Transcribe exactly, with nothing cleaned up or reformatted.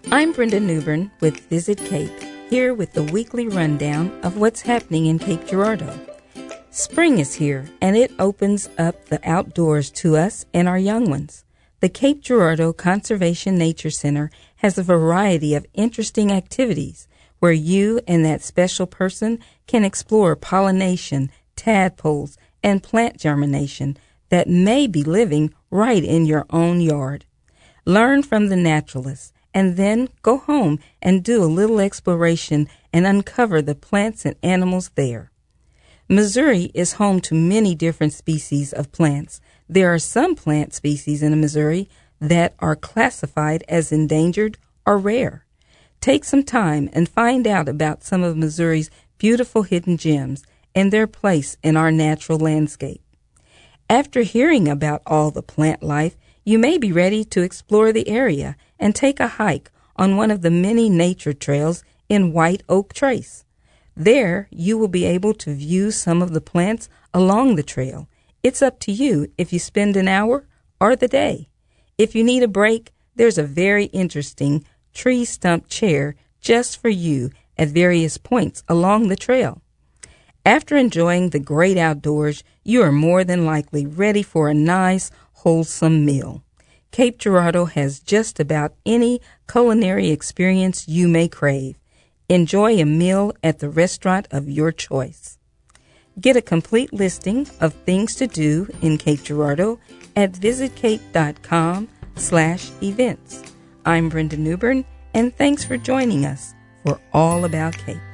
I'm Brenda Newbern with Visit Cape, here with the weekly rundown of what's happening in Cape Girardeau. Spring is here, and it opens up the outdoors to us and our young ones. The Cape Girardeau Conservation Nature Center has a variety of interesting activities where you and that special person can explore pollination, tadpoles, and plant germination that may be living right in your own yard. Learn from the naturalists, and then go home and do a little exploration and uncover the plants and animals there. Missouri is home to many different species of plants. There are some plant species in Missouri that are classified as endangered or rare. Take some time and find out about some of Missouri's beautiful hidden gems and their place in our natural landscape. After hearing about all the plant life, you may be ready to explore the area and take a hike on one of the many nature trails in White Oak Trace. There, you will be able to view some of the plants along the trail. It's up to you if you spend an hour or the day. If you need a break, there's a very interesting tree stump chair just for you at various points along the trail. After enjoying the great outdoors, you are more than likely ready for a nice, wholesome meal. Cape Girardeau has just about any culinary experience you may crave. Enjoy a meal at the restaurant of your choice. Get a complete listing of things to do in Cape Girardeau at visitcape.com slash events. I'm Brenda Newbern, and thanks for joining us for All About Cape.